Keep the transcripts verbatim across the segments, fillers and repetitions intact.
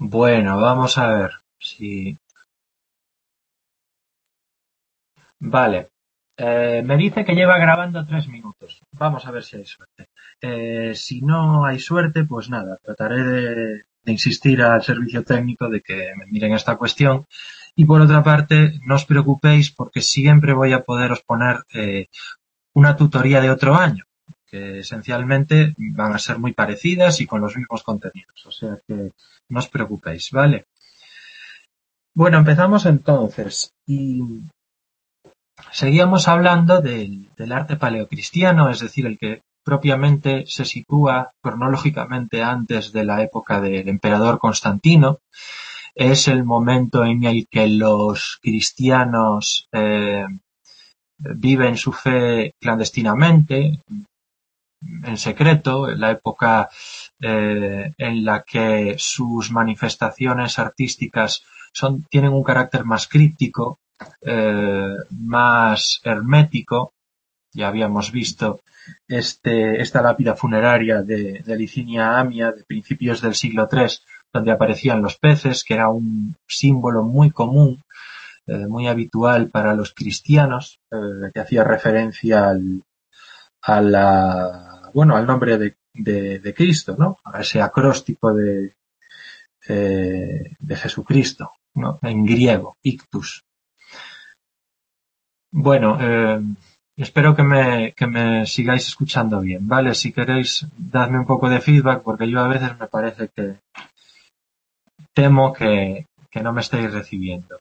Bueno, vamos a ver si... Vale. Eh, me dice que lleva grabando tres minutos. Vamos a ver si hay suerte. Eh, si no hay suerte, pues nada, trataré de, de insistir al servicio técnico de que me miren esta cuestión. Y por otra parte, no os preocupéis porque siempre voy a poderos poner eh, una tutoría de otro año, que esencialmente van a ser muy parecidas y con los mismos contenidos. O sea que no os preocupéis, ¿vale? Bueno, empezamos entonces. Y seguíamos hablando del, del arte paleocristiano, es decir, el que propiamente se sitúa cronológicamente antes de la época del emperador Constantino. Es el momento en el que los cristianos eh, viven su fe clandestinamente, en secreto, la época eh, en la que sus manifestaciones artísticas son, tienen un carácter más críptico, eh, más hermético. Ya habíamos visto este, esta lápida funeraria de, de Licinia Amia de principios del siglo tres, donde aparecían los peces, que era un símbolo muy común, eh, muy habitual para los cristianos, eh, que hacía referencia al, a la, bueno, al nombre de, de, de Cristo, ¿no? A ese acróstico de, eh, de Jesucristo, ¿no? En griego, ictus. Bueno, eh, espero que me, que me sigáis escuchando bien, ¿vale? Si queréis, dadme un poco de feedback, porque yo a veces me parece que temo que, que no me estéis recibiendo.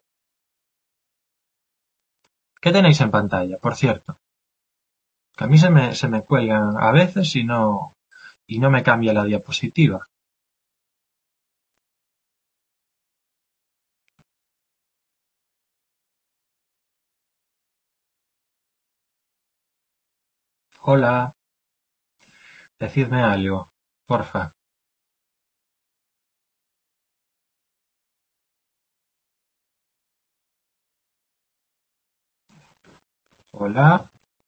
¿Qué tenéis en pantalla, por cierto? Que a mí se me, se me cuelgan a veces y no, y no me cambia la diapositiva. Hola, decidme algo, porfa. Hola.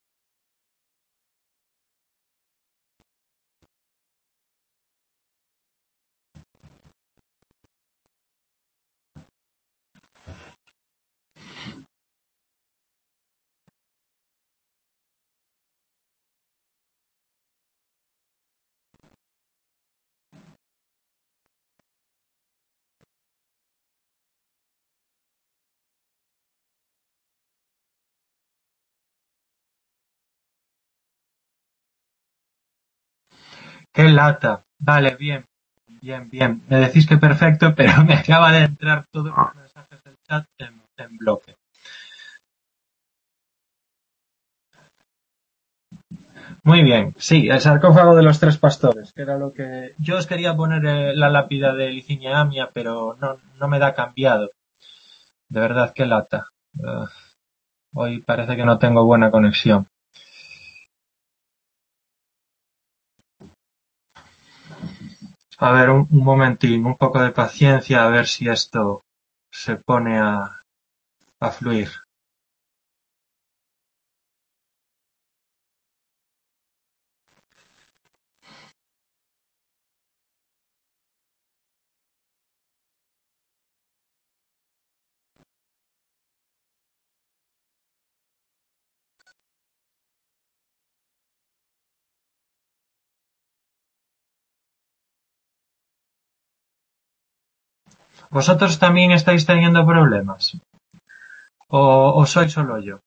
Qué lata. Vale, bien, bien, bien. Me decís que perfecto, pero me acaba de entrar todos los mensajes del chat en, en bloque. Muy bien, sí, el sarcófago de los tres pastores, que era lo que... Yo os quería poner eh, la lápida de Licinia Amia, pero no, no me da cambiado. De verdad, qué lata. Uh, hoy parece que no tengo buena conexión. A ver, un, un momentín, un poco de paciencia, a ver si esto se pone a, a fluir. ¿Vosotros también estáis teniendo problemas? ¿O, o soy solo yo?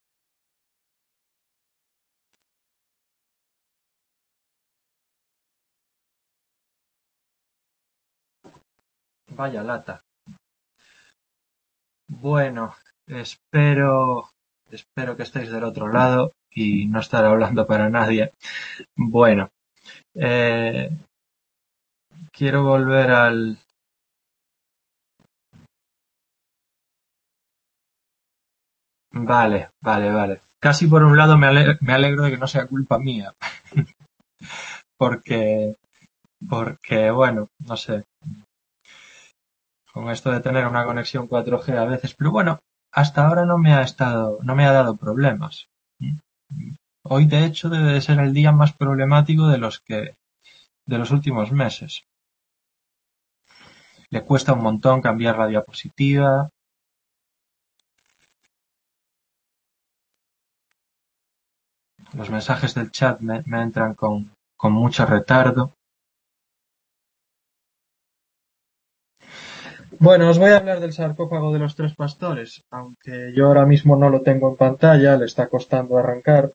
Vaya lata. Bueno, espero, espero que estéis del otro lado y no estar hablando para nadie. Bueno, eh, quiero volver al... Vale, vale, vale. Casi por un lado me ale- me alegro de que no sea culpa mía, porque, porque, bueno, no sé, con esto de tener una conexión cuatro G a veces, pero bueno, hasta ahora no me ha estado, no me ha dado problemas. Hoy, de hecho, debe de ser el día más problemático de los que, de los últimos meses. le cuesta un montón cambiar la diapositiva. Los mensajes del chat me, me entran con, con mucho retardo. Bueno, os voy a hablar del sarcófago de los tres pastores, aunque yo ahora mismo no lo tengo en pantalla, le está costando arrancar.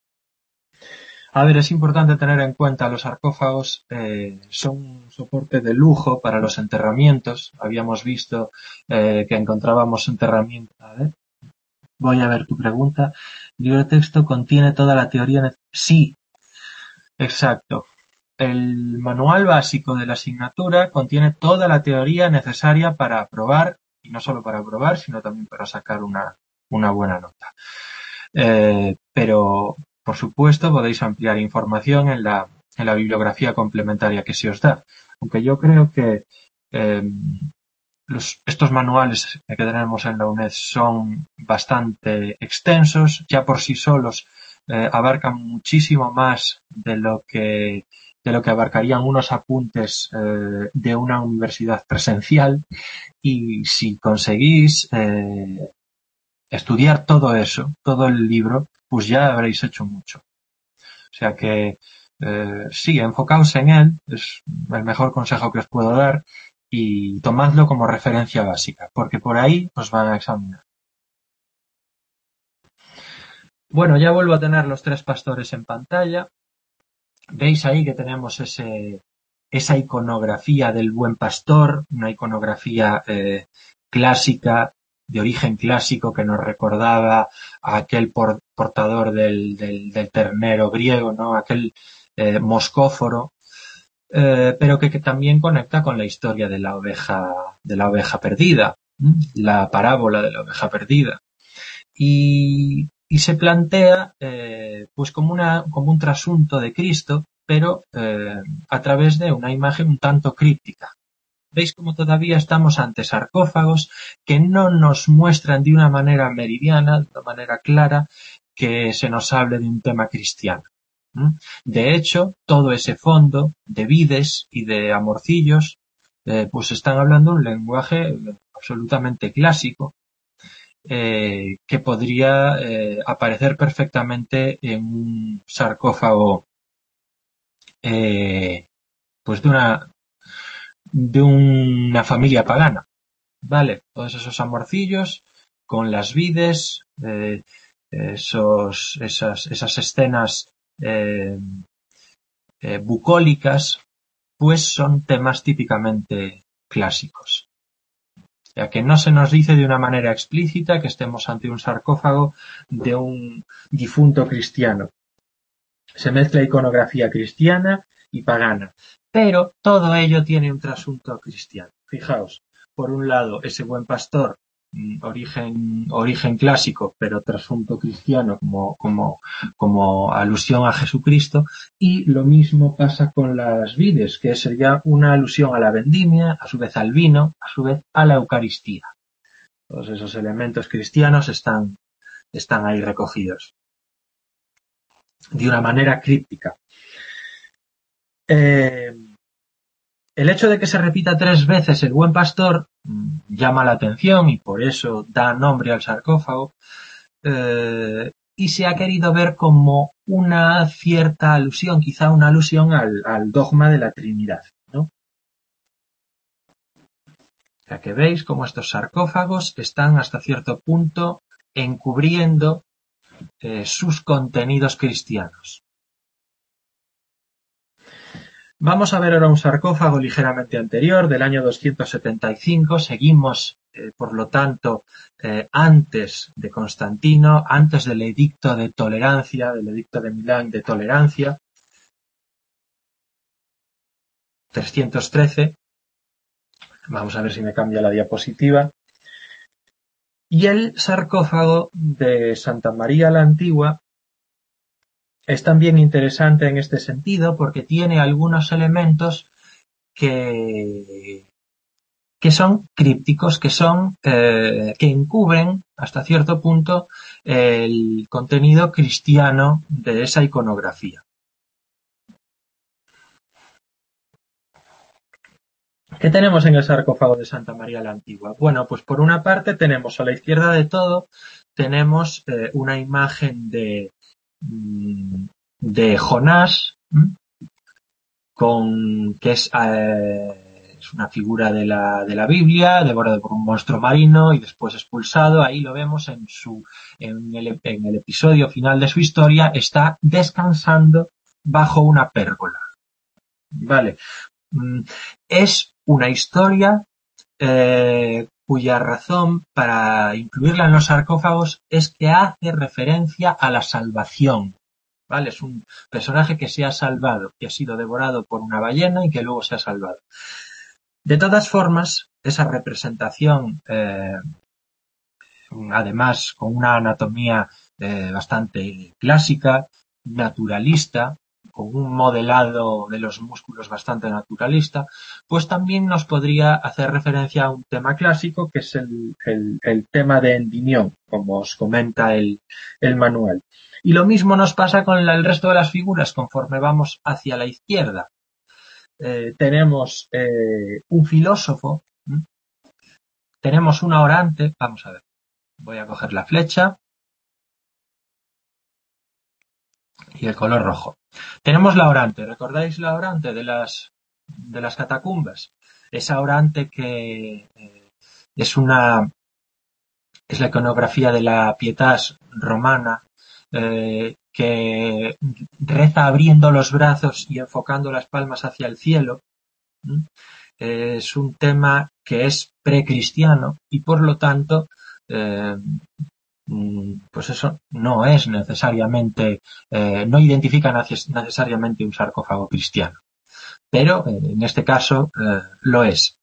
A ver, es importante tener en cuenta los sarcófagos, eh, son un soporte de lujo para los enterramientos. Habíamos visto eh, que encontrábamos enterramientos. A ver, voy a ver tu pregunta. El libro de texto contiene toda la teoría. Sí, exacto. El manual básico de la asignatura contiene toda la teoría necesaria para aprobar, y no solo para aprobar, sino también para sacar una, una buena nota. Eh, pero, por supuesto, podéis ampliar información en la, en la bibliografía complementaria que se os da. Aunque yo creo que eh, los, estos manuales que tenemos en la UNED son bastante extensos, ya por sí solos eh, abarcan muchísimo más de lo que de lo que abarcarían unos apuntes eh, de una universidad presencial, y si conseguís eh, estudiar todo eso, todo el libro, pues ya habréis hecho mucho. O sea que eh, sí, enfocaos en él, es el mejor consejo que os puedo dar, y tomadlo como referencia básica, porque por ahí os van a examinar. Bueno, ya vuelvo a tener los tres pastores en pantalla. Veis ahí que tenemos ese, esa iconografía del buen pastor, una iconografía eh, clásica, de origen clásico, que nos recordaba a aquel por, portador del, del, del ternero griego, ¿no? Aquel eh, moscóforo, eh, pero que, que también conecta con la historia de la oveja, de la oveja perdida, ¿m? La parábola de la oveja perdida. Y, y se plantea eh, pues como, una, como un trasunto de Cristo, pero eh, a través de una imagen un tanto críptica. Veis como todavía estamos ante sarcófagos que no nos muestran de una manera meridiana, de una manera clara, que se nos hable de un tema cristiano. De hecho, todo ese fondo de vides y de amorcillos eh, pues están hablando un lenguaje absolutamente clásico, eh, que podría eh, aparecer perfectamente en un sarcófago eh, pues de una de una familia pagana, ¿vale? Todos esos amorcillos con las vides, eh, esos, esas, esas escenas eh, eh, bucólicas, pues son temas típicamente clásicos. Ya que no se nos dice de una manera explícita que estemos ante un sarcófago de un difunto cristiano. Se mezcla iconografía cristiana y pagana, pero todo ello tiene un trasunto cristiano. Fijaos, por un lado, ese buen pastor, origen, origen clásico, pero trasunto cristiano como, como, como alusión a Jesucristo, y lo mismo pasa con las vides, que sería una alusión a la vendimia, a su vez al vino, a su vez a la Eucaristía. Todos esos elementos cristianos están, están ahí recogidos de una manera críptica. Eh, el hecho de que se repita tres veces el buen pastor mmm, llama la atención, y por eso da nombre al sarcófago, eh, y se ha querido ver como una cierta alusión, quizá una alusión al, al dogma de la Trinidad, ¿no? O sea que veis cómo estos sarcófagos están hasta cierto punto encubriendo eh, sus contenidos cristianos. Vamos a ver ahora un sarcófago ligeramente anterior, del año doscientos setenta y cinco. Seguimos, eh, por lo tanto, eh, antes de Constantino, antes del edicto de tolerancia, del edicto de Milán de tolerancia, trescientos trece. Vamos a ver si me cambia la diapositiva. Y el sarcófago de Santa María la Antigua es también interesante en este sentido, porque tiene algunos elementos que, que son crípticos, que son eh, que encubren hasta cierto punto el contenido cristiano de esa iconografía. ¿Qué tenemos en el sarcófago de Santa María la Antigua? Bueno, pues por una parte tenemos a la izquierda de todo, tenemos eh, una imagen de, de Jonás, ¿m? con que es, eh, es una figura de la, de la Biblia, devorado por un monstruo marino y después expulsado. Ahí lo vemos en, su, en, el, en el episodio final de su historia, está descansando bajo una pérgola. Vale. Es una historia eh, cuya razón para incluirla en los sarcófagos es que hace referencia a la salvación. ¿Vale? Es un personaje que se ha salvado, que ha sido devorado por una ballena y que luego se ha salvado. De todas formas, esa representación, eh, además con una anatomía eh, bastante clásica, naturalista, con un modelado de los músculos bastante naturalista, pues también nos podría hacer referencia a un tema clásico que es el, el, el tema de Endymión, como os comenta el, el manual. Y lo mismo nos pasa con el resto de las figuras conforme vamos hacia la izquierda. Eh, tenemos eh, un filósofo, ¿m? Tenemos una orante, vamos a ver, voy a coger la flecha y el color rojo. Tenemos la orante, ¿recordáis la orante de las, de las catacumbas? Esa orante que eh, es una, es la iconografía de la Pietas romana, eh, que reza abriendo los brazos y enfocando las palmas hacia el cielo. ¿Mm? Eh, es un tema que es precristiano y por lo tanto eh, pues eso no es necesariamente, eh, no identifica necesariamente un sarcófago cristiano, pero eh, en este caso eh, lo es.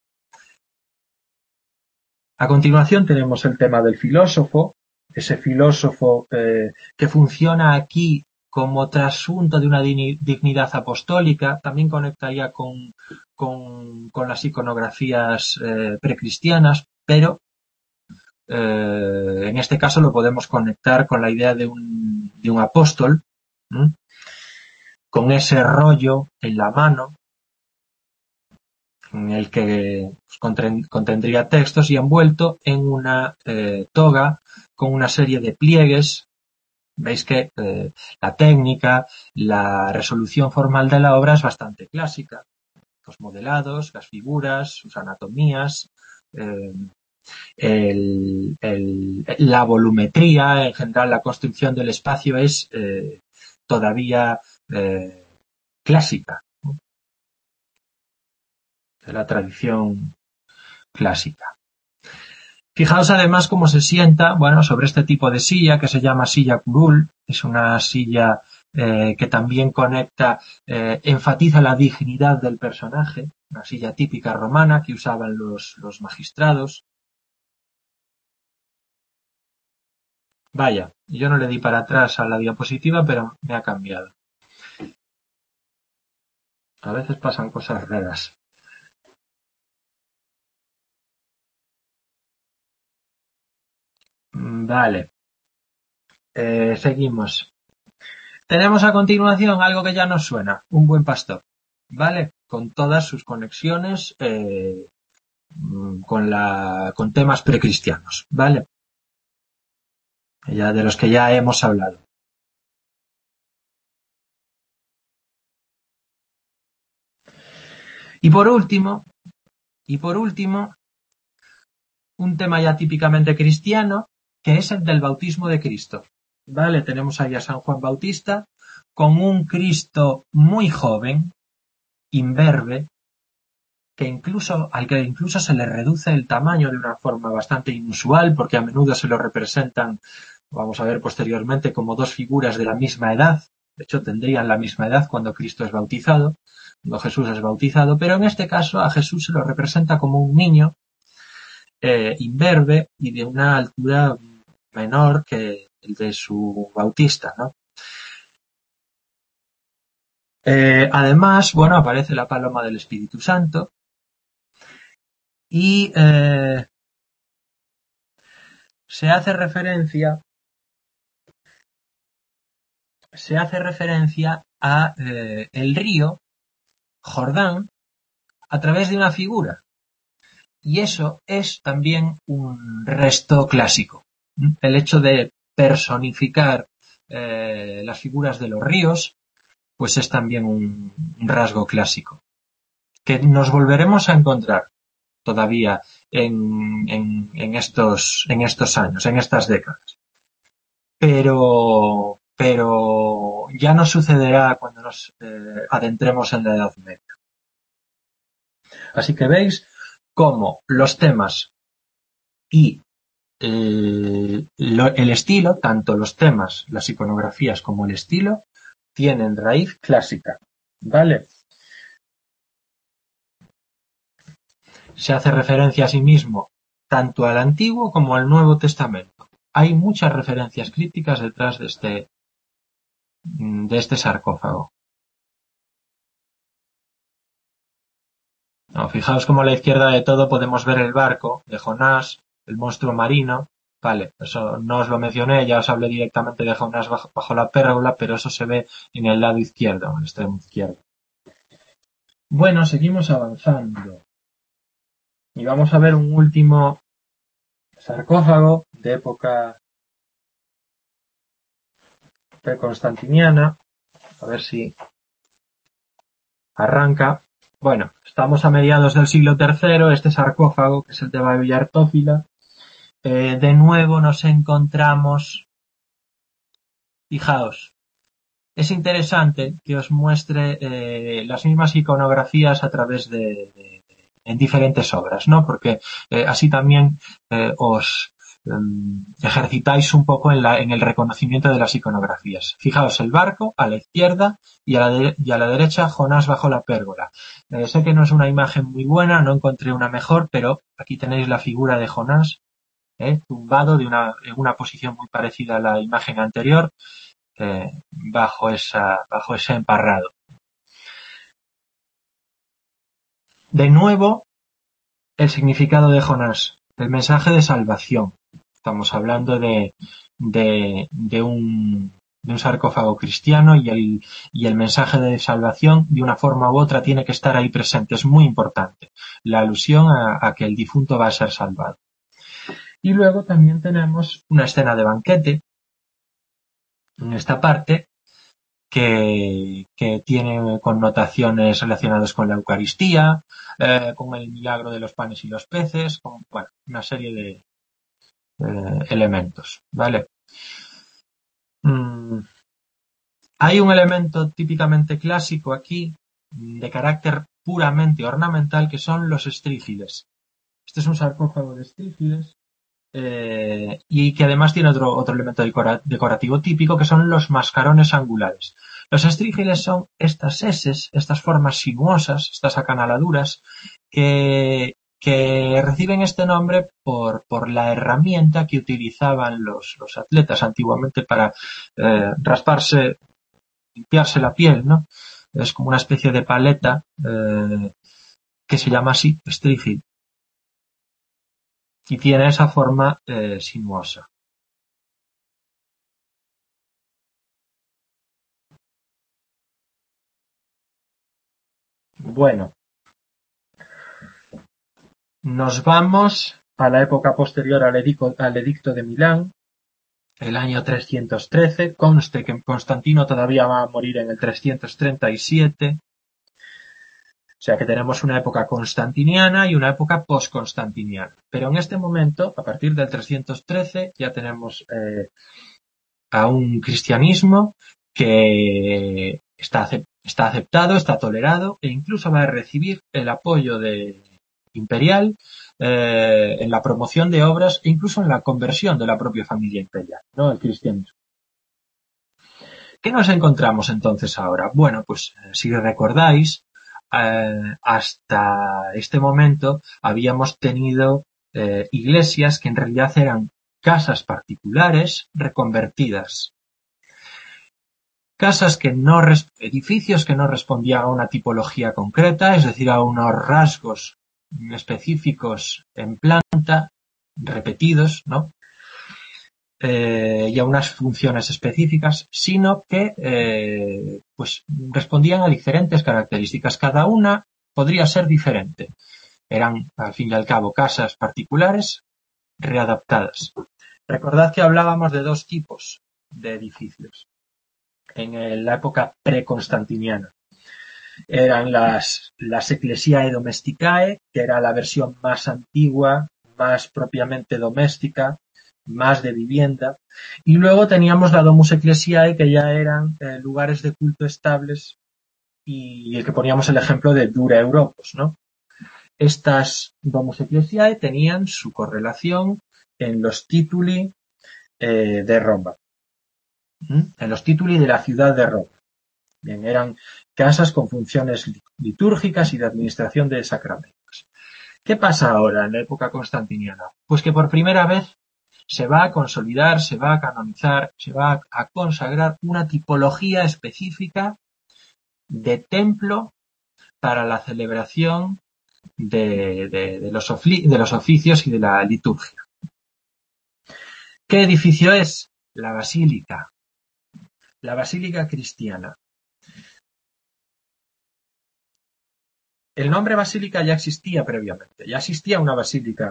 A continuación tenemos el tema del filósofo, ese filósofo eh, que funciona aquí como trasunto de una dignidad apostólica, también conectaría con, con, con las iconografías eh, precristianas, pero eh, en este caso lo podemos conectar con la idea de un, de un apóstol, ¿sí? Con ese rollo en la mano, en el que contendría textos y envuelto en una eh, toga con una serie de pliegues. Veis que eh, la técnica, la resolución formal de la obra es bastante clásica. Los modelados, las figuras, sus anatomías, eh, el, el, la volumetría, en general la construcción del espacio es eh, todavía eh, clásica, ¿no? De la tradición clásica. Fijaos además cómo se sienta, bueno, sobre este tipo de silla que se llama silla curul. Es una silla eh, que también conecta, eh, enfatiza la dignidad del personaje, una silla típica romana que usaban los, los magistrados. Vaya, yo no le di para atrás a la diapositiva, pero me ha cambiado. A veces pasan cosas raras. Vale. Eh, seguimos. Tenemos a continuación algo que ya nos suena, un buen pastor, ¿vale? Con todas sus conexiones eh, con, la, con temas precristianos, ¿vale? Ya de los que ya hemos hablado. Y por último, y por último, un tema ya típicamente cristiano, que es el del bautismo de Cristo, ¿vale? Tenemos ahí a San Juan Bautista con un Cristo muy joven, imberbe, que incluso, al que incluso se le reduce el tamaño de una forma bastante inusual, porque a menudo se lo representan, vamos a ver posteriormente, como dos figuras de la misma edad. De hecho, tendrían la misma edad cuando Cristo es bautizado, cuando Jesús es bautizado, pero en este caso a Jesús se lo representa como un niño eh, imberbe y de una altura menor que el de su bautista, ¿no? Eh, además, bueno, aparece la paloma del Espíritu Santo y eh, se hace referencia se hace referencia a eh, el río Jordán a través de una figura. Y eso es también un resto clásico. El hecho de personificar eh, las figuras de los ríos, pues es también un, un rasgo clásico, que nos volveremos a encontrar todavía en, en, en, estos, en estos años, en estas décadas. Pero, pero ya no sucederá cuando nos eh, adentremos en la Edad Media. Así que veis cómo los temas y el, lo, el estilo, tanto los temas, las iconografías como el estilo, tienen raíz clásica, ¿vale? Se hace referencia a sí mismo tanto al Antiguo como al Nuevo Testamento. Hay muchas referencias críticas detrás de este, de este sarcófago. No, fijaos cómo a la izquierda de todo podemos ver el barco de Jonás, el monstruo marino. Vale, eso no os lo mencioné, ya os hablé directamente de Jonás bajo, bajo la pérgola, pero eso se ve en el lado izquierdo, en el extremo izquierdo. Bueno, seguimos avanzando. Y vamos a ver un último sarcófago de época preconstantiniana. A ver si arranca. Bueno, estamos a mediados del siglo tercero, este sarcófago, que es el de Babillartófila. Eh, de nuevo nos encontramos, fijaos, es interesante que os muestre eh, las mismas iconografías a través de, de en diferentes obras, ¿no? Porque eh, así también eh, os eh, ejercitáis un poco en, la, en el reconocimiento de las iconografías. Fijaos, el barco a la izquierda y a la, de, y a la derecha Jonás bajo la pérgola. Eh, sé que no es una imagen muy buena, no encontré una mejor, pero aquí tenéis la figura de Jonás, eh, tumbado de una, en una posición muy parecida a la imagen anterior, eh, bajo, esa, bajo ese emparrado. De nuevo, el significado de Jonás, el mensaje de salvación. Estamos hablando de, de, de, un, de un sarcófago cristiano y el, y el mensaje de salvación, de una forma u otra, tiene que estar ahí presente. Es muy importante la alusión a, a que el difunto va a ser salvado. Y luego también tenemos una escena de banquete en esta parte que, que tiene connotaciones relacionadas con la Eucaristía, eh, con el milagro de los panes y los peces, con bueno, una serie de eh, elementos, ¿vale? Mm. Hay un elemento típicamente clásico aquí, de carácter puramente ornamental, que son los estrígiles. Este es un sarcófago de estrígiles. Eh, y que además tiene otro, otro elemento decora, decorativo típico, que son los mascarones angulares. Los estrígiles son estas eses, estas formas sinuosas, estas acanaladuras, que, que reciben este nombre por, por la herramienta que utilizaban los, los atletas antiguamente para eh, rasparse, limpiarse la piel, ¿no? Es como una especie de paleta eh, que se llama así, estrígil. Y tiene esa forma eh, sinuosa. Bueno, nos vamos a la época posterior al edicto, al edicto de Milán, el año trescientos trece. Conste que Constantino todavía va a morir en el trescientos treinta y siete. O sea que tenemos una época constantiniana y una época post-constantiniana. Pero en este momento, a partir del trescientos trece, ya tenemos eh, a un cristianismo que está, está aceptado, está tolerado e incluso va a recibir el apoyo de, imperial eh, en la promoción de obras e incluso en la conversión de la propia familia imperial, ¿no? El cristianismo. ¿Qué nos encontramos entonces ahora? Bueno, pues si recordáis, eh, hasta este momento habíamos tenido eh, iglesias que en realidad eran casas particulares reconvertidas. Casas que no, edificios que no respondían a una tipología concreta, es decir, a unos rasgos específicos en planta, repetidos, ¿no? Eh, y a unas funciones específicas, sino que eh, pues respondían a diferentes características. Cada una podría ser diferente. Eran, al fin y al cabo, casas particulares readaptadas. Recordad que hablábamos de dos tipos de edificios en la época preconstantiniana. Eran las, las ecclesiae domesticae, que era la versión más antigua, más propiamente doméstica, más de vivienda, y luego teníamos la domus ecclesiae, que ya eran eh, lugares de culto estables, y el que poníamos el ejemplo de Dura Europos, ¿no? Estas domus ecclesiae tenían su correlación en los tituli eh, de Roma, ¿Mm? en los tituli de la ciudad de Roma. Bien, eran casas con funciones litúrgicas y de administración de sacramentos. ¿Qué pasa ahora en la época constantiniana? Pues que por primera vez se va a consolidar, se va a canonizar, se va a consagrar una tipología específica de templo para la celebración de, de, de, los, de los oficios y de la liturgia. ¿Qué edificio es? La basílica. La basílica cristiana. El nombre basílica ya existía previamente, ya existía una basílica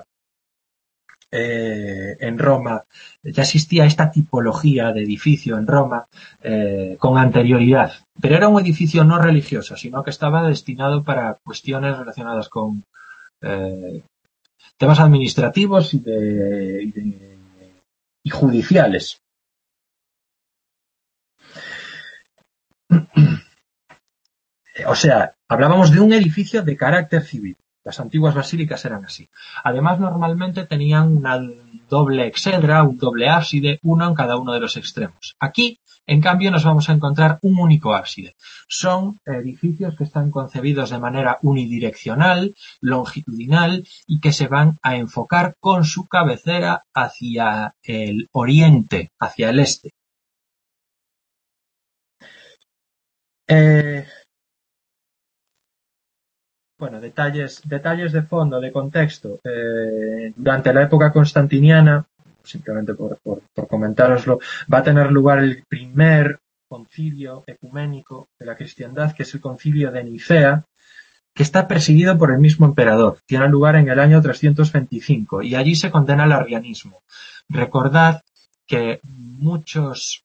eh, en Roma, ya existía esta tipología de edificio en Roma eh, con anterioridad, pero era un edificio no religioso, sino que estaba destinado para cuestiones relacionadas con eh, temas administrativos y, de, y, de, y judiciales. O sea, hablábamos de un edificio de carácter civil. Las antiguas basílicas eran así. Además, normalmente tenían una doble exedra, un doble ábside, uno en cada uno de los extremos. Aquí, en cambio, nos vamos a encontrar un único ábside. Son edificios que están concebidos de manera unidireccional, longitudinal y que se van a enfocar con su cabecera hacia el oriente, hacia el este. Eh... Bueno, detalles, detalles de fondo, de contexto. Eh, durante la época constantiniana, simplemente por, por, por comentároslo, va a tener lugar el primer concilio ecuménico de la cristiandad, que es el concilio de Nicea, que está presidido por el mismo emperador. Tiene lugar en el año trescientos veinticinco y allí se condena el arrianismo. Recordad que muchos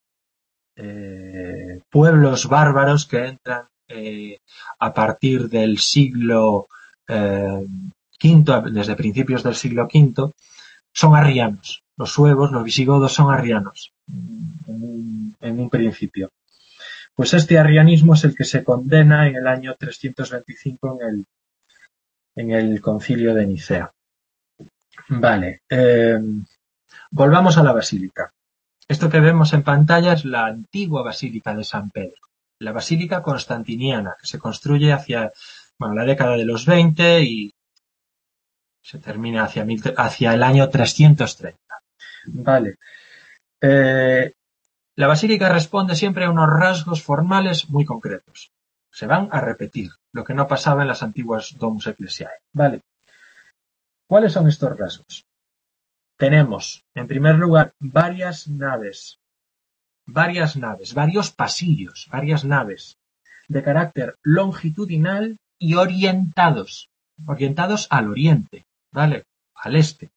eh, pueblos bárbaros que entran Eh, a partir del siglo eh, quinto, desde principios del siglo quinto, son arrianos. Los suevos, los visigodos son arrianos en un, en un principio. Pues este arrianismo es el que se condena en el año trescientos veinticinco en el, en el concilio de Nicea. Vale, eh, volvamos a la basílica. Esto que vemos en pantalla es la antigua basílica de San Pedro. La basílica constantiniana, que se construye hacia bueno, la década de los veinte y se termina hacia, hacia el año trescientos treinta. Vale. Eh, la basílica responde siempre a unos rasgos formales muy concretos. Se van a repetir, lo que no pasaba en las antiguas domus ecclesiae. Vale. ¿Cuáles son estos rasgos? Tenemos, en primer lugar, varias naves. varias naves, varios pasillos, varias naves de carácter longitudinal y orientados, orientados al oriente, ¿vale? Al este.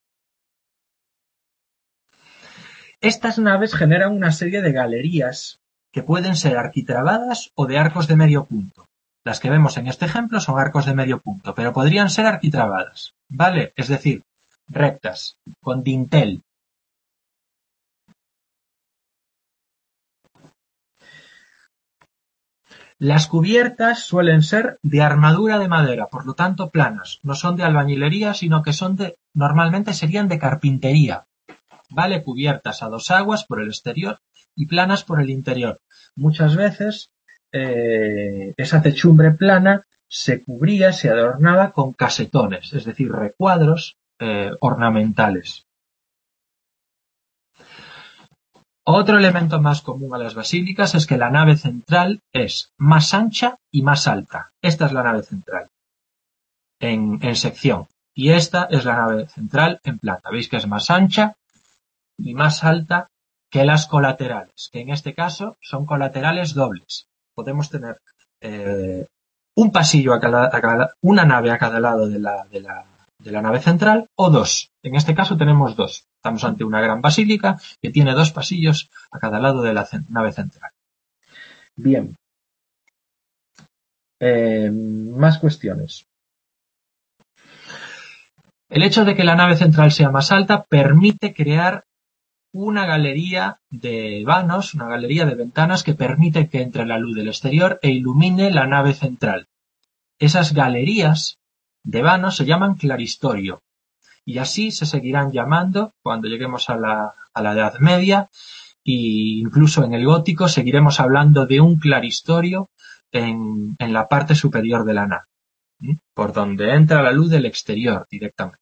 Estas naves generan una serie de galerías que pueden ser arquitrabadas o de arcos de medio punto. Las que vemos en este ejemplo son arcos de medio punto, pero podrían ser arquitrabadas, ¿vale? Es decir, rectas, con dintel. Las cubiertas suelen ser de armadura de madera, por lo tanto planas. No son de albañilería, sino que son de, normalmente serían de carpintería. ¿Vale? Cubiertas a dos aguas por el exterior y planas por el interior. Muchas veces eh, esa techumbre plana se cubría, se adornaba con casetones, es decir, recuadros eh, ornamentales. Otro elemento más común a las basílicas es que la nave central es más ancha y más alta. Esta es la nave central en, en sección y esta es la nave central en planta. Veis que es más ancha y más alta que las colaterales, que en este caso son colaterales dobles. Podemos tener eh, un pasillo a cada, a cada, una nave a cada lado de la, de la, de la nave central o dos. En este caso tenemos dos. Estamos ante una gran basílica que tiene dos pasillos a cada lado de la nave central. Bien. Eh, más cuestiones. El hecho de que la nave central sea más alta permite crear una galería de vanos, una galería de ventanas que permite que entre la luz del exterior e ilumine la nave central. Esas galerías de vanos se llaman claristorio y así se seguirán llamando cuando lleguemos a la, a la Edad Media e incluso en el gótico seguiremos hablando de un claristorio en, en la parte superior de la nave, ¿sí? Por donde entra la luz del exterior directamente.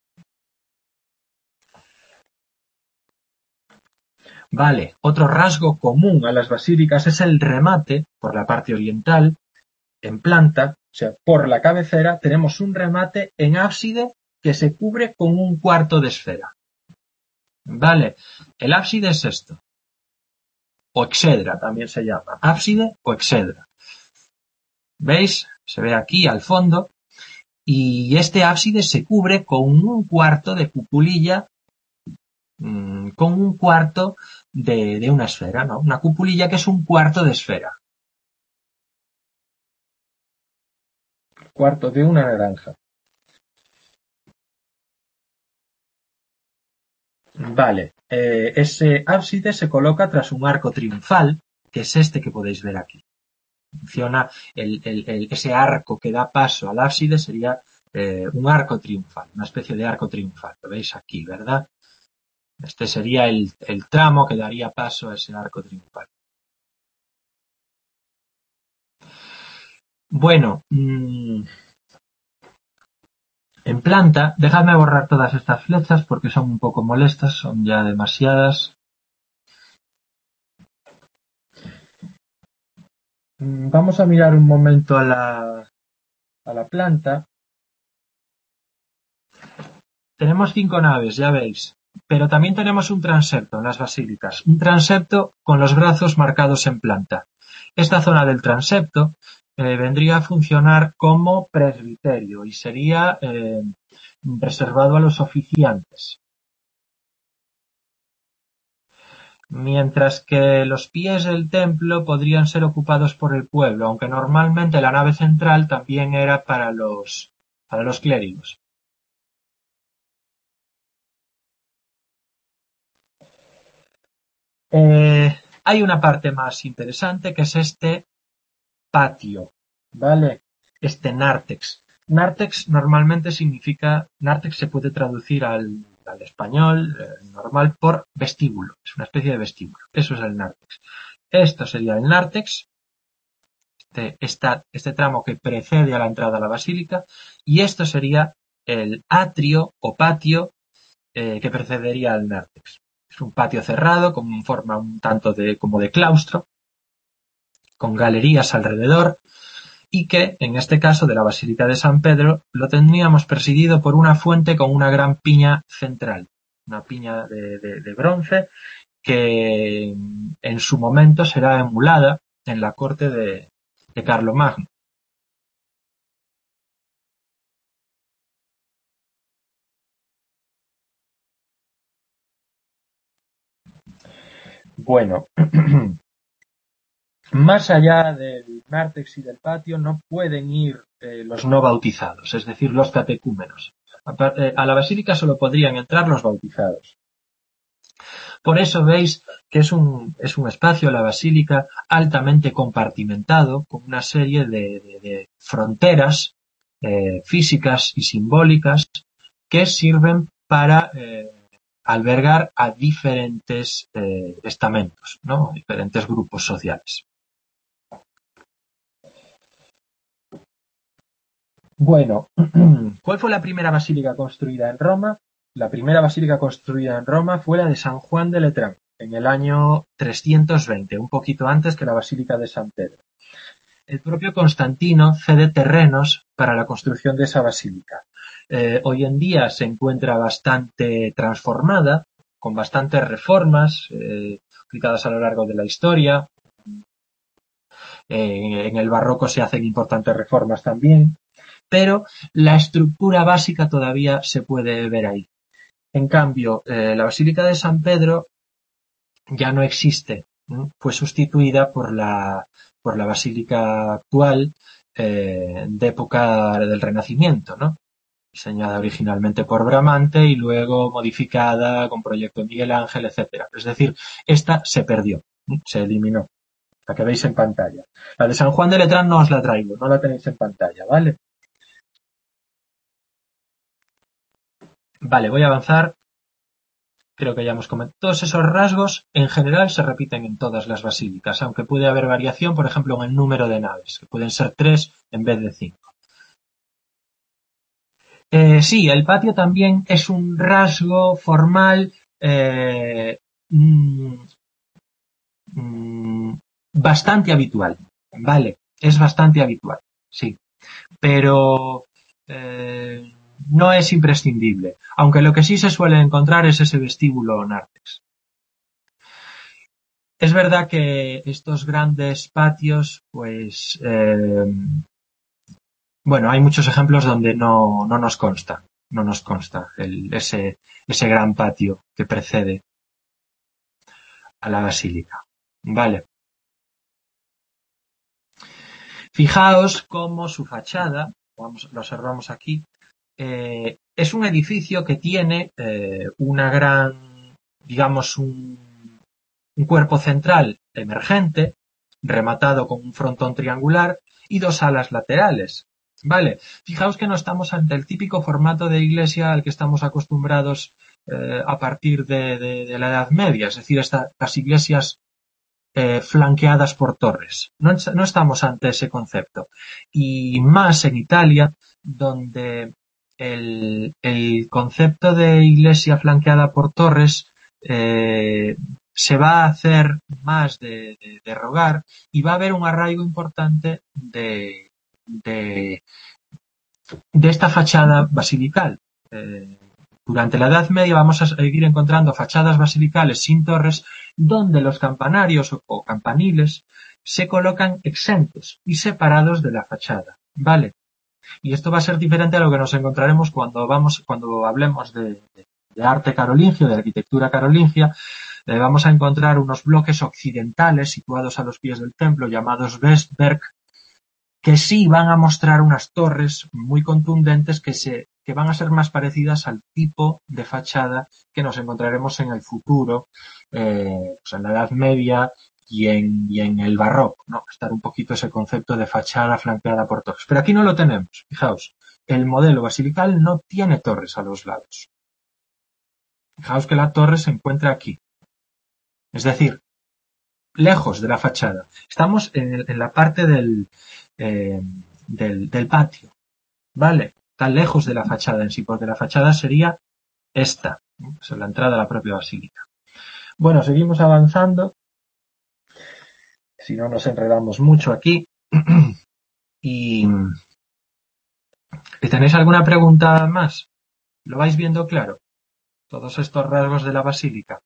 Vale, otro rasgo común a las basílicas es el remate por la parte oriental, en planta, o sea, por la cabecera, tenemos un remate en ábside que se cubre con un cuarto de esfera. Vale, el ábside es esto, o exedra también se llama, ábside o exedra. ¿Veis? Se ve aquí al fondo, y este ábside se cubre con un cuarto de cupulilla, mmm, con un cuarto de, de una esfera, ¿no? Una cupulilla que es un cuarto de esfera. Cuarto de una naranja. Vale, eh, ese ábside se coloca tras un arco triunfal, que es este que podéis ver aquí. Funciona el, el, el, ese arco que da paso al ábside sería eh, un arco triunfal, una especie de arco triunfal. Lo veis aquí, ¿verdad? Este sería el, el tramo que daría paso a ese arco triunfal. Bueno, mmm, en planta, dejadme borrar todas estas flechas porque son un poco molestas, son ya demasiadas. Vamos a mirar un momento a la, a la planta. Tenemos cinco naves, ya veis, pero también tenemos un transepto en las basílicas, un transepto con los brazos marcados en planta. Esta zona del transepto eh, vendría a funcionar como presbiterio y sería eh, reservado a los oficiantes. Mientras que los pies del templo podrían ser ocupados por el pueblo, aunque normalmente la nave central también era para los, para los clérigos. Eh, hay una parte más interesante que es este patio, ¿vale? Este nártex. Nártex normalmente significa, nártex se puede traducir al, al español eh, normal por vestíbulo, es una especie de vestíbulo, eso es el nártex. Esto sería el nártex, este, esta, este tramo que precede a la entrada a la basílica, y esto sería el atrio o patio eh, que precedería al nártex. Es un patio cerrado con forma un tanto de, como de claustro, con galerías alrededor, y que, en este caso de la Basílica de San Pedro, lo tendríamos presidido por una fuente con una gran piña central, una piña de, de, de bronce que en su momento será emulada en la corte de, de Carlomagno. Bueno, más allá del nártex y del patio no pueden ir eh, los no bautizados, es decir, los catecúmenos. A, eh, a la basílica solo podrían entrar los bautizados. Por eso veis que es un, es un espacio, la basílica, altamente compartimentado, con una serie de, de, de fronteras eh, físicas y simbólicas que sirven para eh, albergar a diferentes eh, estamentos, ¿no? Diferentes grupos sociales. Bueno, ¿cuál fue la primera basílica construida en Roma? La primera basílica construida en Roma fue la de San Juan de Letrán, en el año trescientos veinte, un poquito antes que la Basílica de San Pedro. El propio Constantino cede terrenos para la construcción de esa basílica. Eh, hoy en día se encuentra bastante transformada, con bastantes reformas eh, aplicadas a lo largo de la historia. Eh, en el barroco se hacen importantes reformas también, pero la estructura básica todavía se puede ver ahí. En cambio, eh, la Basílica de San Pedro ya no existe, ¿no? Fue sustituida por la, por la basílica actual eh, de época del Renacimiento, ¿no? Diseñada originalmente por Bramante y luego modificada con proyecto de Miguel Ángel, etcétera. Es decir, esta se perdió, ¿no? Se eliminó. La que veis en pantalla. La de San Juan de Letrán no os la traigo, no la tenéis en pantalla, ¿vale? Vale, voy a avanzar. Creo que ya hemos comentado. Todos esos rasgos en general se repiten en todas las basílicas, aunque puede haber variación, por ejemplo, en el número de naves, que pueden ser tres en vez de cinco. Eh, sí, el patio también es un rasgo formal eh, mm, mm, bastante habitual, ¿vale? Es bastante habitual, sí. Pero eh, no es imprescindible, aunque lo que sí se suele encontrar es ese vestíbulo nártex. Es verdad que estos grandes patios, pues, eh, bueno, hay muchos ejemplos donde no, no nos consta, no nos consta el, ese, ese gran patio que precede a la basílica. Vale. Fijaos cómo su fachada, vamos, lo observamos aquí, eh, es un edificio que tiene eh, una gran, digamos, un, un cuerpo central emergente, rematado con un frontón triangular y dos alas laterales. Vale, fijaos que no estamos ante el típico formato de iglesia al que estamos acostumbrados eh, a partir de, de, de la Edad Media, es decir, esta, las iglesias eh, flanqueadas por torres. No, no estamos ante ese concepto. Y más en Italia, donde el, el concepto de iglesia flanqueada por torres eh, se va a hacer más de, de, de rogar y va a haber un arraigo importante de, de, de esta fachada basilical. Eh, durante la Edad Media vamos a seguir encontrando fachadas basilicales sin torres donde los campanarios o, o campaniles se colocan exentos y separados de la fachada, ¿vale? Y esto va a ser diferente a lo que nos encontraremos cuando vamos, cuando hablemos de, de, de arte carolingio, de arquitectura carolingia. Eh, vamos a encontrar unos bloques occidentales situados a los pies del templo llamados Westberg, que sí van a mostrar unas torres muy contundentes que se que van a ser más parecidas al tipo de fachada que nos encontraremos en el futuro, eh, pues en la Edad Media y en, y en el Barroco, ¿no? Estar un poquito ese concepto de fachada flanqueada por torres. Pero aquí no lo tenemos, fijaos. El modelo basilical no tiene torres a los lados. Fijaos que la torre se encuentra aquí. Es decir, lejos de la fachada. Estamos en, el, en la parte del, eh, del, del patio, ¿vale? Está lejos de la fachada en sí, porque la fachada sería esta, ¿no? Es la entrada a la propia basílica. Bueno, seguimos avanzando, si no nos enredamos mucho aquí. y, ¿y tenéis alguna pregunta más? ¿Lo vais viendo claro? Todos estos rasgos de la basílica.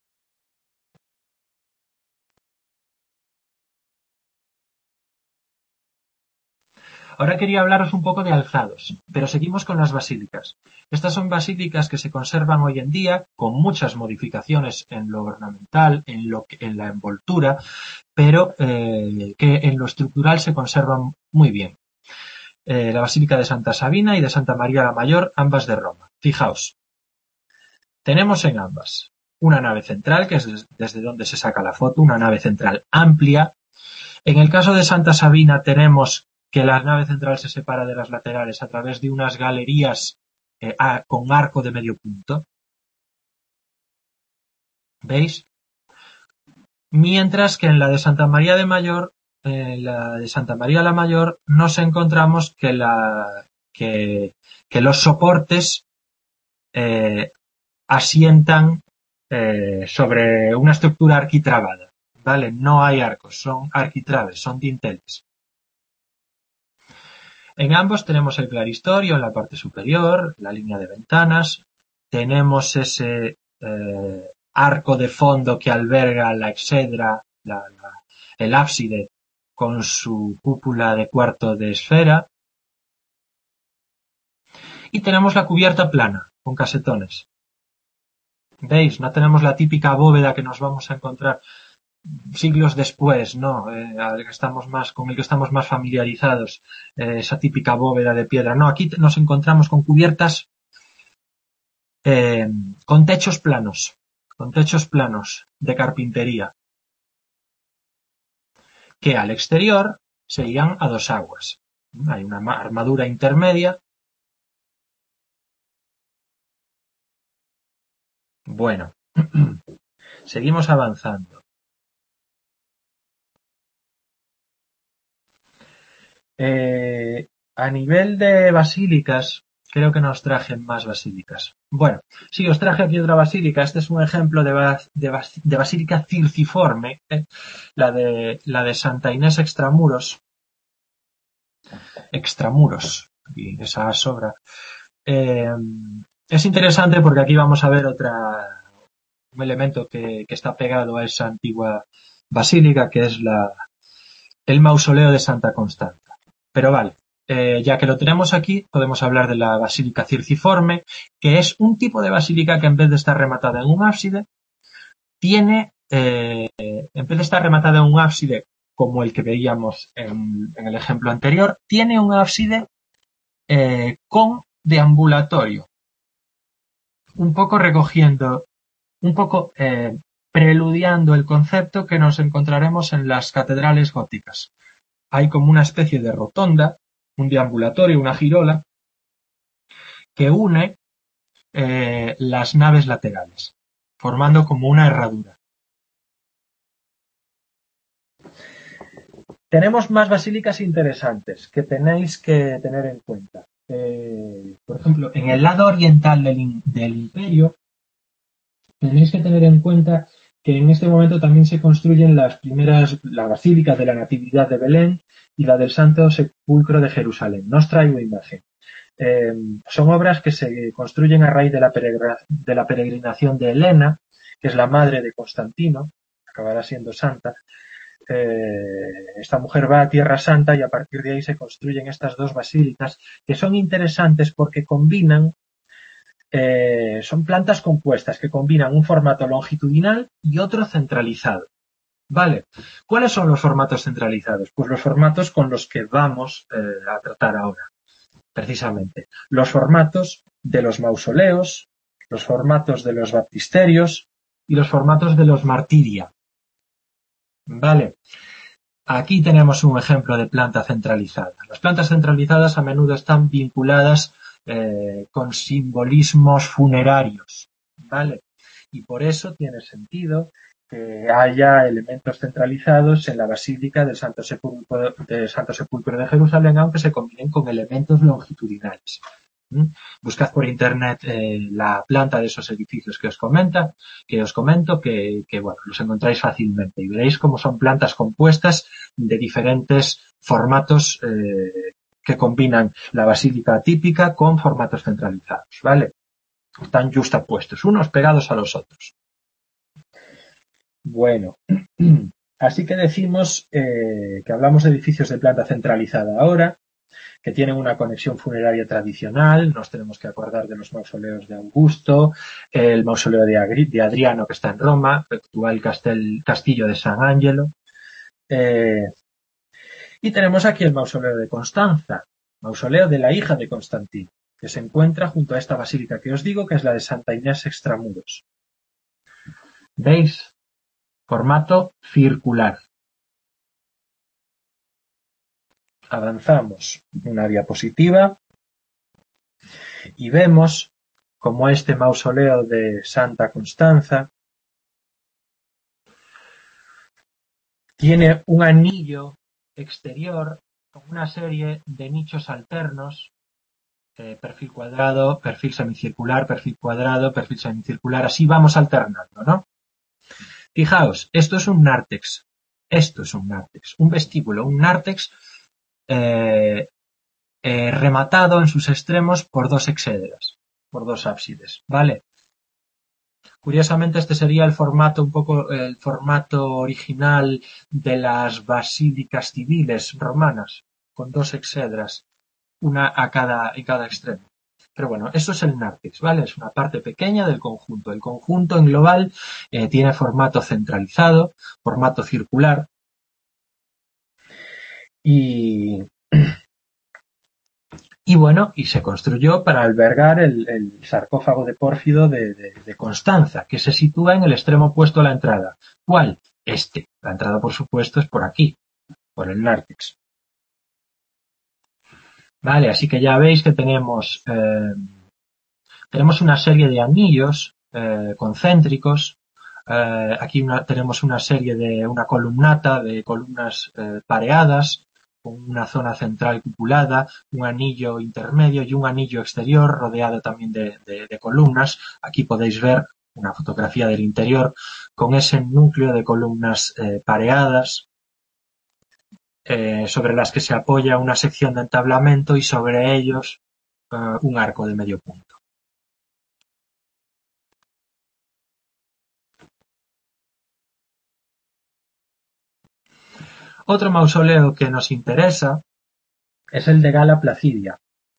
Ahora quería hablaros un poco de alzados, pero seguimos con las basílicas. Estas son basílicas que se conservan hoy en día con muchas modificaciones en lo ornamental, en, lo que, en la envoltura, pero eh, que en lo estructural se conservan muy bien. Eh, la Basílica de Santa Sabina y de Santa María la Mayor, ambas de Roma. Fijaos, tenemos en ambas una nave central, que es desde donde se saca la foto, una nave central amplia. En el caso de Santa Sabina tenemos que la nave central se separa de las laterales a través de unas galerías eh, a, con arco de medio punto. ¿Veis? Mientras que en la de Santa María de Mayor, en la de Santa María la Mayor, nos encontramos que, la, que, que los soportes eh, asientan eh, sobre una estructura arquitrabada. ¿Vale? No hay arcos, son arquitraves, son dinteles. En ambos tenemos el claristorio en la parte superior, la línea de ventanas, tenemos ese eh, arco de fondo que alberga la exedra, la, la, el ábside con su cúpula de cuarto de esfera. Y tenemos la cubierta plana, con casetones. ¿Veis? No tenemos la típica bóveda que nos vamos a encontrar siglos después, ¿no? Eh, al que estamos más, con el que estamos más familiarizados, eh, esa típica bóveda de piedra. No, aquí nos encontramos con cubiertas eh, con techos planos, con techos planos de carpintería, que al exterior serían a dos aguas. Hay una armadura intermedia. Bueno, seguimos avanzando. Eh, a nivel de basílicas, creo que nos traje más basílicas. Bueno, sí, os traje aquí otra basílica. Este es un ejemplo de, bas de, bas de basílica circiforme, ¿eh? la, de, la de Santa Inés Extramuros. Extramuros, y esa sobra. Eh, es interesante porque aquí vamos a ver otra un elemento que, que está pegado a esa antigua basílica, que es la, el mausoleo de Santa Constanza. Pero vale, eh, ya que lo tenemos aquí, podemos hablar de la basílica circiforme, que es un tipo de basílica que en vez de estar rematada en un ábside, tiene, eh, en vez de estar rematada en un ábside como el que veíamos en, en el ejemplo anterior, tiene un ábside eh, con deambulatorio, un poco recogiendo, un poco eh, preludiando el concepto que nos encontraremos en las catedrales góticas. Hay como una especie de rotonda, un deambulatorio, una girola, que une eh, las naves laterales, formando como una herradura. Tenemos más basílicas interesantes que tenéis que tener en cuenta. Eh, por ejemplo, en el lado oriental del, del imperio, tenéis que tener en cuenta que en este momento también se construyen las primeras, la Basílica de la Natividad de Belén y la del Santo Sepulcro de Jerusalén. No os traigo imagen. Eh, son obras que se construyen a raíz de la, de la peregrinación de Helena, que es la madre de Constantino, acabará siendo santa. Eh, esta mujer va a Tierra Santa y a partir de ahí se construyen estas dos basílicas que son interesantes porque combinan Eh, son plantas compuestas que combinan un formato longitudinal y otro centralizado. Vale, ¿cuáles son los formatos centralizados? Pues los formatos con los que vamos eh, a tratar ahora, precisamente. Los formatos de los mausoleos, los formatos de los baptisterios y los formatos de los martiria. Vale, aquí tenemos un ejemplo de planta centralizada. Las plantas centralizadas a menudo están vinculadas Eh, con simbolismos funerarios, ¿vale? Y por eso tiene sentido que haya elementos centralizados en la Basílica del Santo Sepulcro, del Santo Sepulcro de Jerusalén, aunque se combinen con elementos longitudinales. ¿Mm? Buscad por internet eh, la planta de esos edificios que os comenta, que os comento, que, que bueno, los encontráis fácilmente y veréis cómo son plantas compuestas de diferentes formatos eh, que combinan la basílica típica con formatos centralizados, ¿vale? Están justapuestos, unos pegados a los otros. Bueno, así que decimos eh, que hablamos de edificios de planta centralizada ahora, que tienen una conexión funeraria tradicional. Nos tenemos que acordar de los mausoleos de Augusto, el mausoleo de, Agri de Adriano, que está en Roma, el actual castel castillo de San Angelo. Eh, Y tenemos aquí el mausoleo de Constanza, mausoleo de la hija de Constantino, que se encuentra junto a esta basílica que os digo, que es la de Santa Inés Extramuros. ¿Veis? Formato circular. Avanzamos una diapositiva y vemos como este mausoleo de Santa Constanza tiene un anillo exterior con una serie de nichos alternos, eh, perfil cuadrado, perfil semicircular, perfil cuadrado, perfil semicircular, así vamos alternando, ¿no? Fijaos, esto es un nártex, esto es un nártex, un vestíbulo, un nártex eh, eh, rematado en sus extremos por dos exéderas, por dos ábsides, ¿vale? Curiosamente, este sería el formato, un poco el formato original de las basílicas civiles romanas, con dos exedras, una a cada, en cada extremo. Pero bueno, eso es el nártex, ¿vale? Es una parte pequeña del conjunto. El conjunto en global eh, tiene formato centralizado, formato circular, y, y bueno, y se construyó para albergar el, el sarcófago de Pórfido de, de, de Constanza, que se sitúa en el extremo opuesto a la entrada. ¿Cuál? Este. La entrada, por supuesto, es por aquí, por el nártex. Vale, así que ya veis que tenemos, eh, tenemos una serie de anillos eh, concéntricos. Eh, aquí una, tenemos una serie de una columnata de columnas eh, pareadas, con una zona central cupulada, un anillo intermedio y un anillo exterior rodeado también de, de, de columnas. Aquí podéis ver una fotografía del interior con ese núcleo de columnas eh, pareadas, eh, sobre las que se apoya una sección de entablamento y sobre ellos eh, un arco de medio punto. Otro mausoleo que nos interesa es el de Gala Placidia.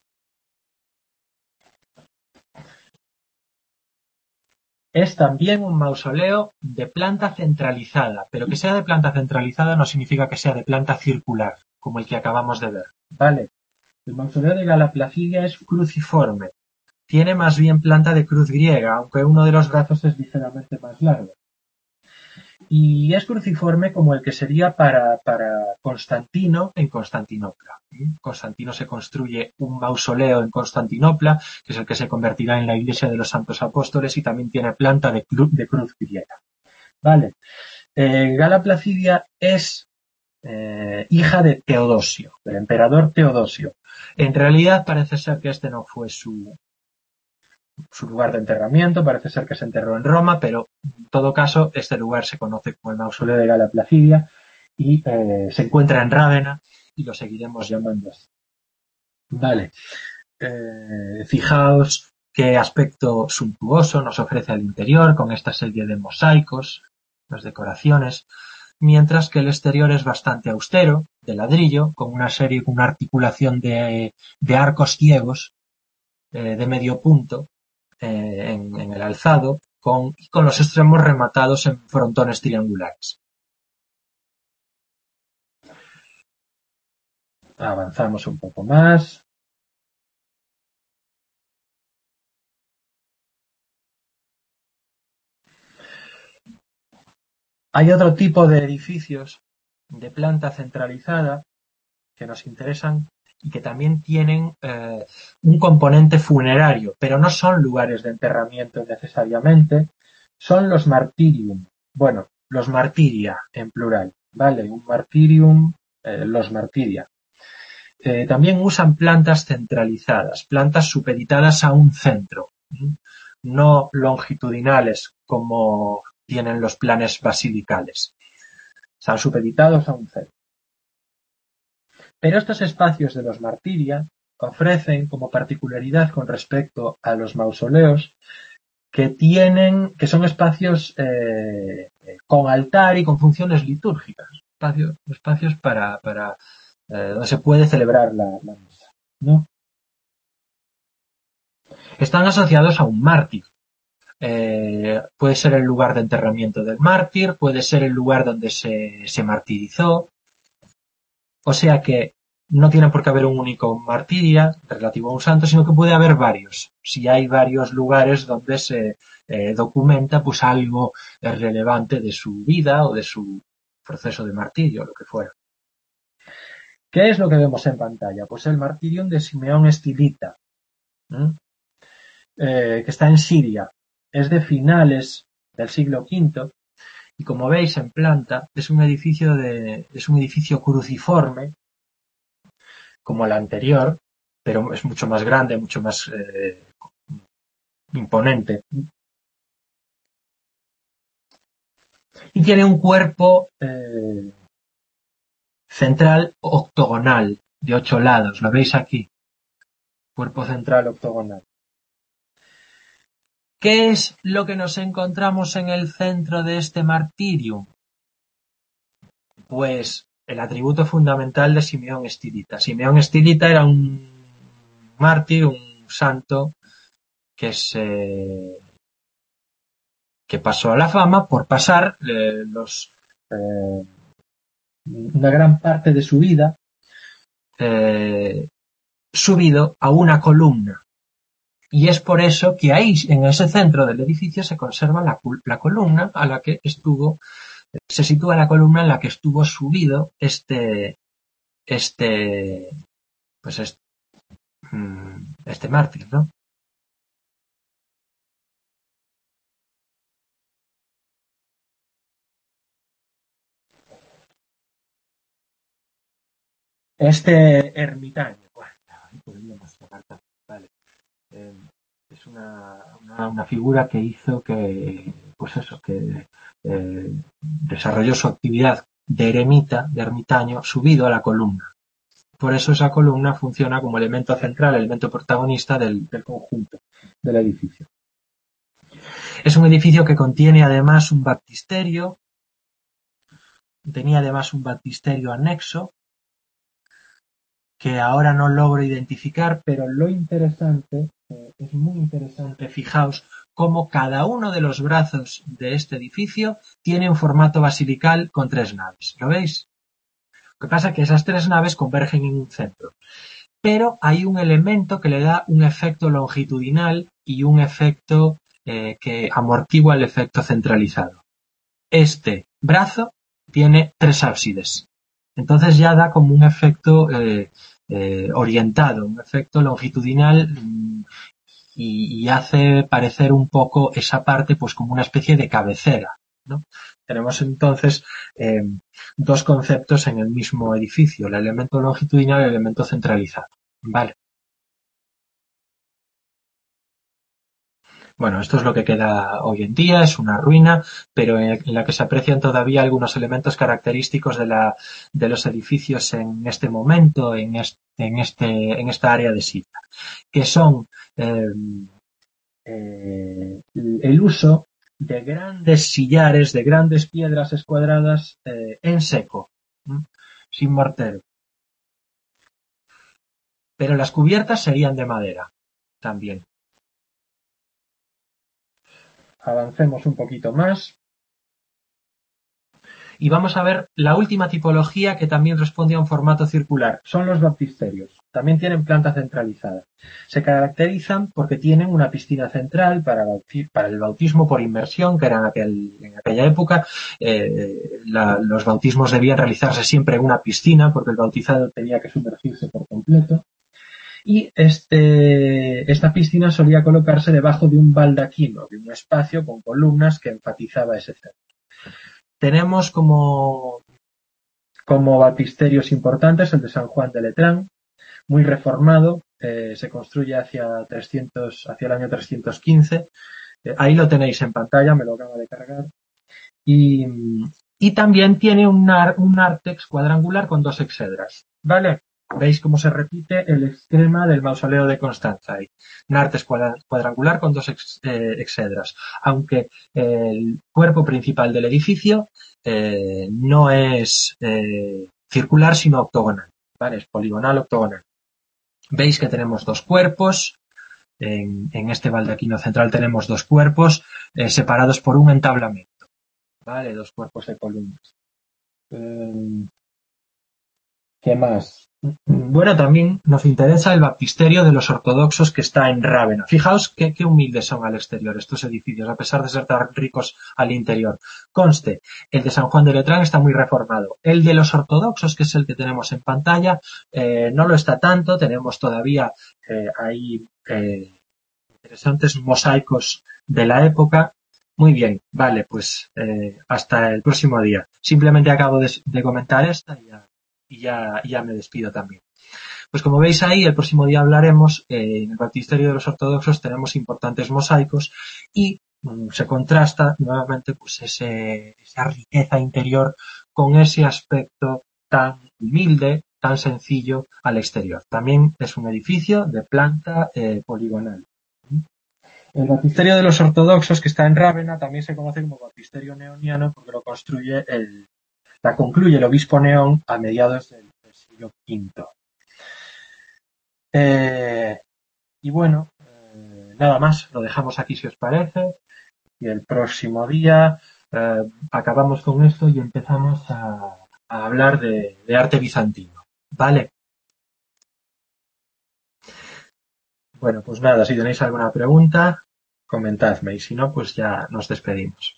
Es también un mausoleo de planta centralizada, pero que sea de planta centralizada no significa que sea de planta circular, como el que acabamos de ver. Vale. El mausoleo de Gala Placidia es cruciforme. Tiene más bien planta de cruz griega, aunque uno de los brazos es ligeramente más largo. Y es cruciforme como el que sería para, para Constantino en Constantinopla. Constantino se construye un mausoleo en Constantinopla, que es el que se convertirá en la iglesia de los Santos Apóstoles, y también tiene planta de cruz, de cruz griega. Vale. Eh, Gala Placidia es eh, hija de Teodosio, del emperador Teodosio. En realidad parece ser que este no fue su, su lugar de enterramiento, parece ser que se enterró en Roma, pero en todo caso este lugar se conoce como el mausoleo de Gala Placidia y eh, se encuentra en Rávena y lo seguiremos llamando así. Vale, eh, fijaos qué aspecto suntuoso nos ofrece el interior con esta serie de mosaicos, las decoraciones, mientras que el exterior es bastante austero, de ladrillo, con una serie, con una articulación de, de arcos ciegos eh, de medio punto, Eh, en, en el alzado, con, con los extremos rematados en frontones triangulares. Avanzamos un poco más. Hay otro tipo de edificios de planta centralizada que nos interesan y que también tienen eh, un componente funerario, pero no son lugares de enterramiento necesariamente, son los martirium. Bueno, los martiria en plural, ¿vale? Un martirium, eh, los martiria. Eh, también usan plantas centralizadas, plantas supeditadas a un centro, no longitudinales como tienen los planes basilicales. Están supeditados a un centro. Pero estos espacios de los martiria ofrecen como particularidad con respecto a los mausoleos que tienen, que son espacios eh, con altar y con funciones litúrgicas, espacios, espacios para, para eh, donde se puede celebrar la, la misa, ¿no? Están asociados a un mártir. Eh, puede ser el lugar de enterramiento del mártir, puede ser el lugar donde se, se martirizó. O sea que no tiene por qué haber un único martiria relativo a un santo, sino que puede haber varios. Si hay varios lugares donde se eh, documenta pues algo relevante de su vida o de su proceso de martirio, lo que fuera. ¿Qué es lo que vemos en pantalla? Pues el martirium de Simeón Estilita, ¿eh? Eh, que está en Siria. Es de finales del siglo quinto y como veis en planta es un edificio de, es un edificio cruciforme como el anterior, pero es mucho más grande, mucho más eh, imponente. Y tiene un cuerpo eh, central octogonal de ocho lados, lo veis aquí, cuerpo central octogonal. ¿Qué es lo que nos encontramos en el centro de este martirium? Pues el atributo fundamental de Simeón Estilita. Simeón Estilita era un mártir, un santo que se que pasó a la fama por pasar eh, los eh, una gran parte de su vida eh, subido a una columna. Y es por eso que ahí, en ese centro del edificio, se conserva la, la columna a la que estuvo, se sitúa la columna en la que estuvo subido este, este, pues este, este mártir, ¿no? Este ermitaño, bueno, ahí podríamos tocar, vale. Eh, es una, una, una figura que hizo que, pues eso, que eh, desarrolló su actividad de eremita, de ermitaño, subido a la columna. Por eso esa columna funciona como elemento central, elemento protagonista del, del conjunto del edificio. Es un edificio que contiene además un baptisterio, tenía además un baptisterio anexo, que ahora no logro identificar, pero lo interesante, eh, es muy interesante, fijaos cómo cada uno de los brazos de este edificio tiene un formato basilical con tres naves. ¿Lo veis? Lo que pasa es que esas tres naves convergen en un centro. Pero hay un elemento que le da un efecto longitudinal y un efecto eh, que amortigua el efecto centralizado. Este brazo tiene tres ábsides. Entonces ya da como un efecto eh, eh, orientado, un efecto longitudinal y, y hace parecer un poco esa parte pues como una especie de cabecera, ¿no? Tenemos entonces eh, dos conceptos en el mismo edificio, el elemento longitudinal y el elemento centralizado. Vale. Bueno, esto es lo que queda hoy en día, es una ruina, pero en la que se aprecian todavía algunos elementos característicos de, la, de los edificios en este momento, en, este, en, este, en esta área de Siria, que son eh, eh, el uso de grandes sillares, de grandes piedras escuadradas eh, en seco, ¿m? Sin mortero. Pero las cubiertas serían de madera también. Avancemos un poquito más. Y vamos a ver la última tipología que también responde a un formato circular. Son los baptisterios. También tienen planta centralizada. Se caracterizan porque tienen una piscina central para, para el bautismo por inmersión, que era en, aquel, en aquella época. Eh, la, los bautismos debían realizarse siempre en una piscina porque el bautizado tenía que sumergirse por completo. Y este, esta piscina solía colocarse debajo de un baldaquino, de un espacio con columnas que enfatizaba ese centro. Tenemos como, como baptisterios importantes el de San Juan de Letrán, muy reformado, eh, se construye hacia, trescientos, hacia el año trescientos quince. Eh, ahí lo tenéis en pantalla, me lo acaba de cargar. Y, y también tiene un, ar, un ártex cuadrangular con dos exedras, ¿vale? Veis cómo se repite el esquema del mausoleo de Constanza ahí. Un ártex cuadrangular con dos ex, eh, exedras. Aunque eh, el cuerpo principal del edificio eh, no es eh, circular, sino octogonal. ¿Vale? Es poligonal, octogonal. Veis que tenemos dos cuerpos. En, en este baldaquino central tenemos dos cuerpos eh, separados por un entablamento. ¿Vale? Dos cuerpos de columnas. Eh, ¿Qué más? Bueno, también nos interesa el baptisterio de los ortodoxos que está en Rávena. Fijaos qué, qué humildes son al exterior estos edificios, a pesar de ser tan ricos al interior. Conste, el de San Juan de Letrán está muy reformado. El de los ortodoxos, que es el que tenemos en pantalla, eh, no lo está tanto. Tenemos todavía eh, ahí eh, interesantes mosaicos de la época. Muy bien, vale, pues eh, hasta el próximo día. Simplemente acabo de, de comentar esta y ya. Y ya, ya me despido también. Pues como veis ahí, el próximo día hablaremos, eh, en el baptisterio de los ortodoxos tenemos importantes mosaicos y mm, se contrasta nuevamente pues ese, esa riqueza interior con ese aspecto tan humilde, tan sencillo al exterior. También es un edificio de planta eh, poligonal. El baptisterio de los ortodoxos, que está en Rávena, también se conoce como baptisterio neoniano porque lo construye el, la concluye el obispo Neón a mediados del, del siglo quinto. Eh, y bueno, eh, nada más, lo dejamos aquí si os parece. Y el próximo día eh, acabamos con esto y empezamos a, a hablar de, de arte bizantino. ¿Vale? Bueno, pues nada, si tenéis alguna pregunta, comentadme y si no, pues ya nos despedimos.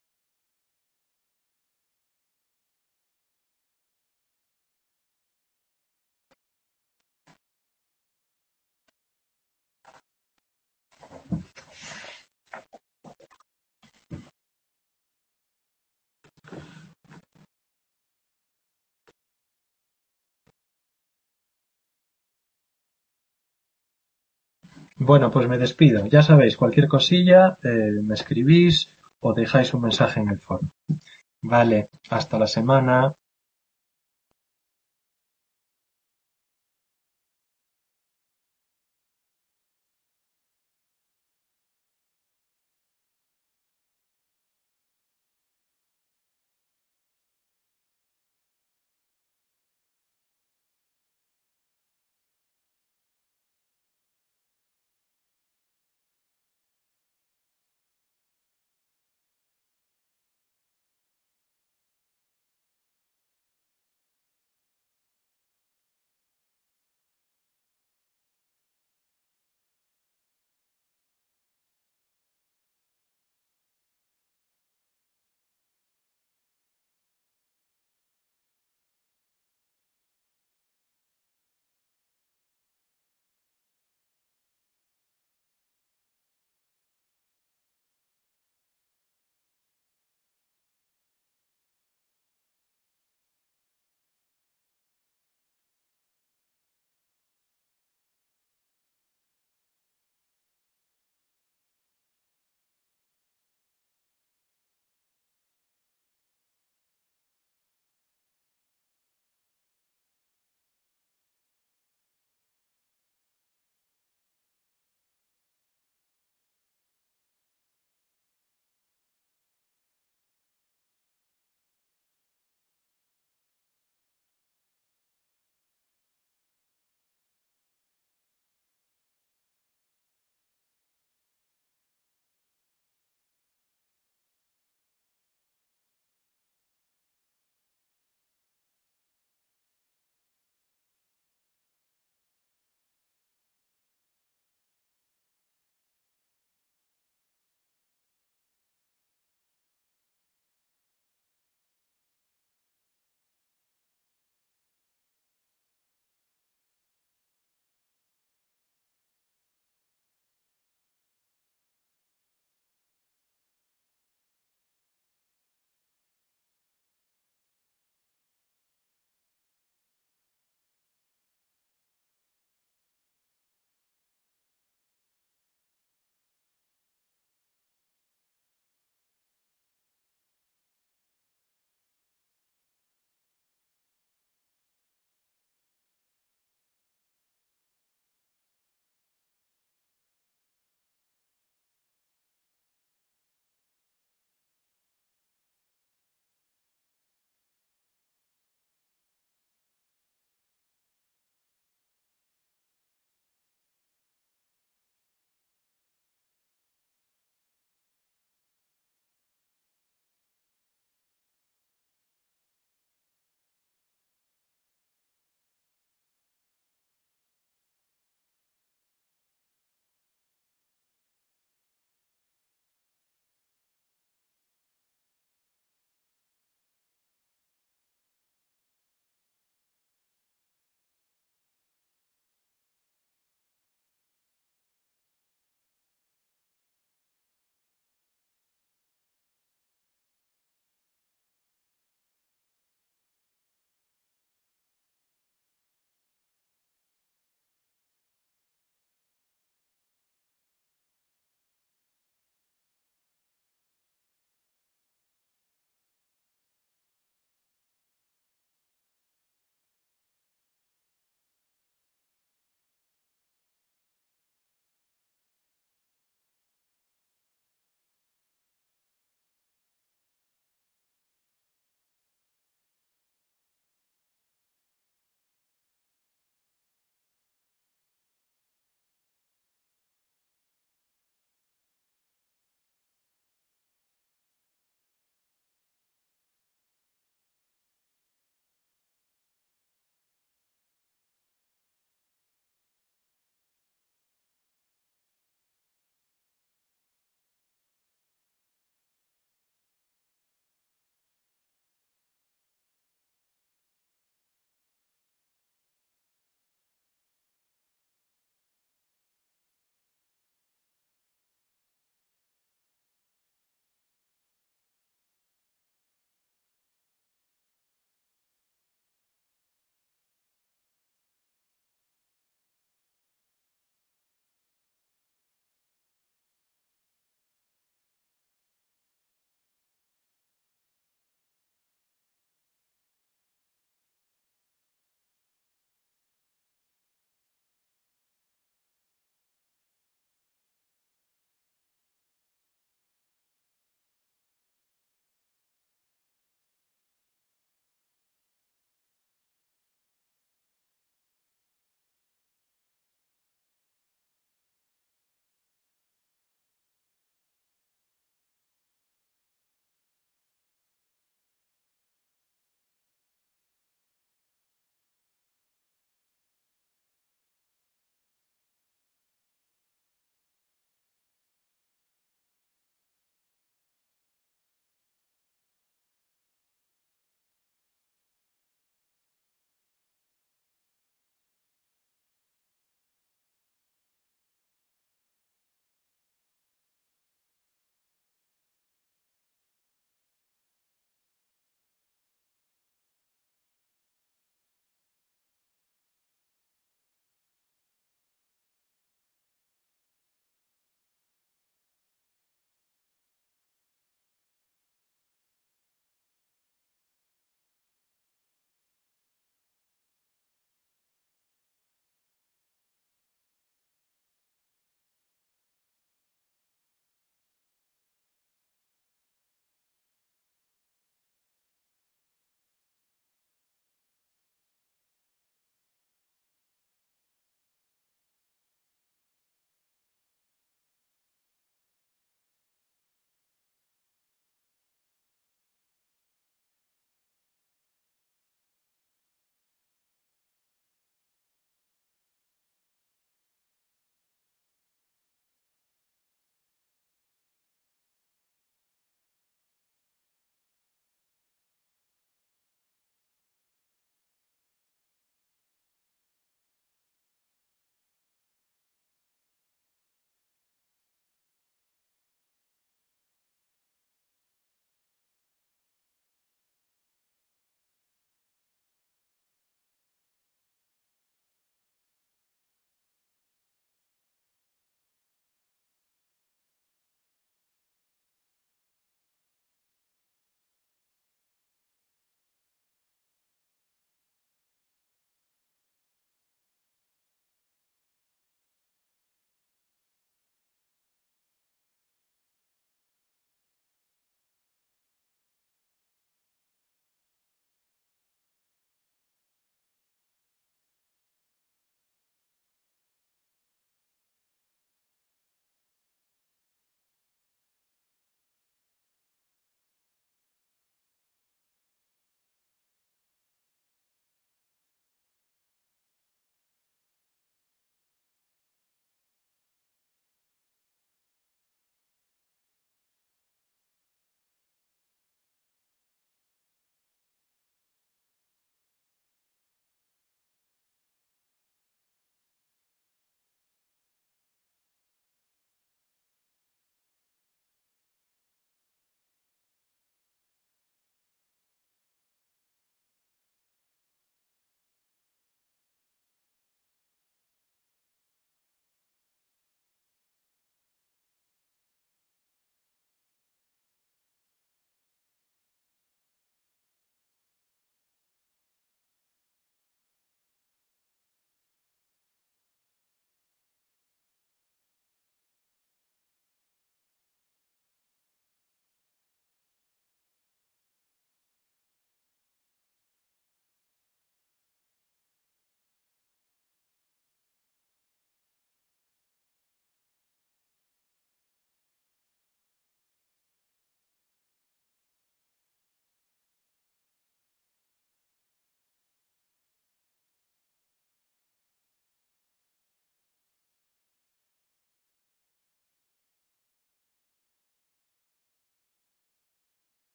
Bueno, pues me despido. Ya sabéis, cualquier cosilla, eh, me escribís o dejáis un mensaje en el foro. Vale, hasta la semana.